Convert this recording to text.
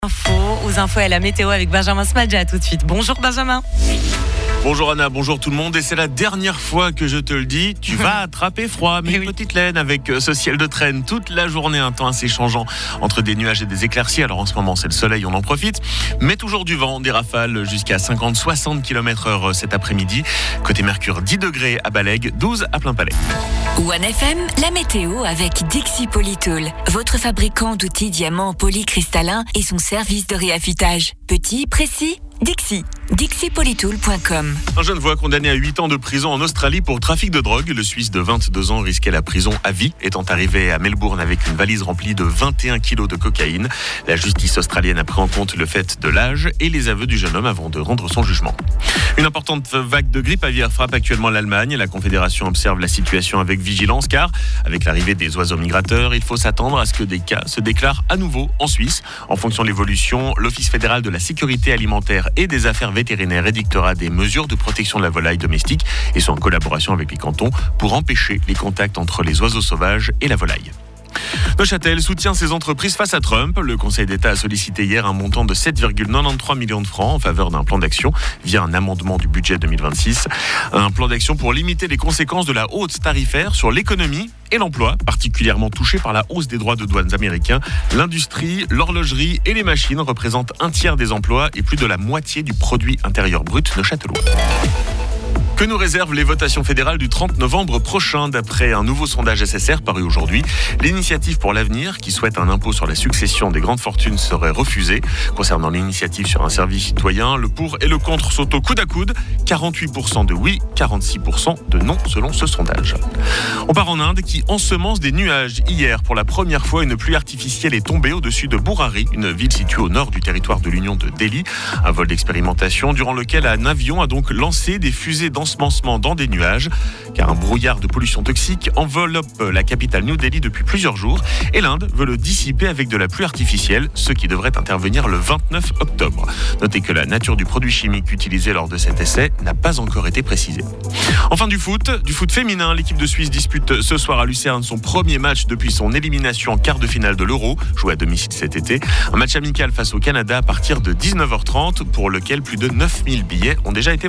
Aux infos et à la météo avec Benjamin Smadja tout de suite. Bonjour Benjamin. Bonjour Anna, bonjour tout le monde. Et c'est la dernière fois que je te le dis, tu vas attraper froid. Mais une petite laine avec ce ciel de traîne toute la journée, un temps assez changeant entre des nuages et des éclaircies. Alors en ce moment c'est le soleil, on en profite. Mais toujours du vent, des rafales jusqu'à 50-60 km/h cet après-midi. Côté Mercure, 10 degrés à Balègue, 12 à Plain-Palais. One FM, la météo avec Dixie Polytool, votre fabricant d'outils diamants polycristallins et son service de réaffûtage. Petit, précis, Dixie. DixiePolytool.com. Un jeune voix condamné à 8 ans de prison en Australie pour trafic de drogue. Le Suisse de 22 ans risquait la prison à vie, étant arrivé à Melbourne avec une valise remplie de 21 kilos de cocaïne. La justice australienne a pris en compte le fait de l'âge et les aveux du jeune homme avant de rendre son jugement. Une importante vague de grippe aviaire frappe actuellement l'Allemagne. La Confédération observe la situation avec vigilance car, avec l'arrivée des oiseaux migrateurs, il faut s'attendre à ce que des cas se déclarent à nouveau en Suisse. En fonction de l'évolution, l'Office fédéral de la sécurité alimentaire et des affaires vétérinaire édictera des mesures de protection de la volaille domestique et sont en collaboration avec les cantons pour empêcher les contacts entre les oiseaux sauvages et la volaille. Neuchâtel soutient ses entreprises face à Trump. Le Conseil d'État a sollicité hier un montant de 7,93 millions de francs en faveur d'un plan d'action via un amendement du budget 2026. Un plan d'action pour limiter les conséquences de la hausse tarifaire sur l'économie et l'emploi, particulièrement touchés par la hausse des droits de douane américains. L'industrie, l'horlogerie et les machines représentent un tiers des emplois et plus de la moitié du produit intérieur brut neuchâtelois. Que nous réservent les votations fédérales du 30 novembre prochain? D'après un nouveau sondage SSR paru aujourd'hui, l'Initiative pour l'avenir, qui souhaite un impôt sur la succession des grandes fortunes, serait refusée. Concernant l'initiative sur un service citoyen, le pour et le contre sont au coude à coude. 48% de oui, 46% de non selon ce sondage. On part en Inde qui ensemence des nuages. Hier, pour la première fois, une pluie artificielle est tombée au-dessus de Burari, une ville située au nord du territoire de l'Union de Delhi. Un vol d'expérimentation durant lequel un avion a donc lancé des fusées d'ensemencement dans des nuages, car un brouillard de pollution toxique enveloppe la capitale New Delhi depuis plusieurs jours et l'Inde veut le dissiper avec de la pluie artificielle, ce qui devrait intervenir le 29 octobre. Notez que la nature du produit chimique utilisé lors de cet essai n'a pas encore été précisée. Enfin du foot féminin, l'équipe de Suisse dispute ce soir à Lucerne son premier match depuis son élimination en quart de finale de l'Euro, joué à domicile cet été. Un match amical face au Canada à partir de 19h30 pour lequel plus de 9000 billets ont déjà été vendus.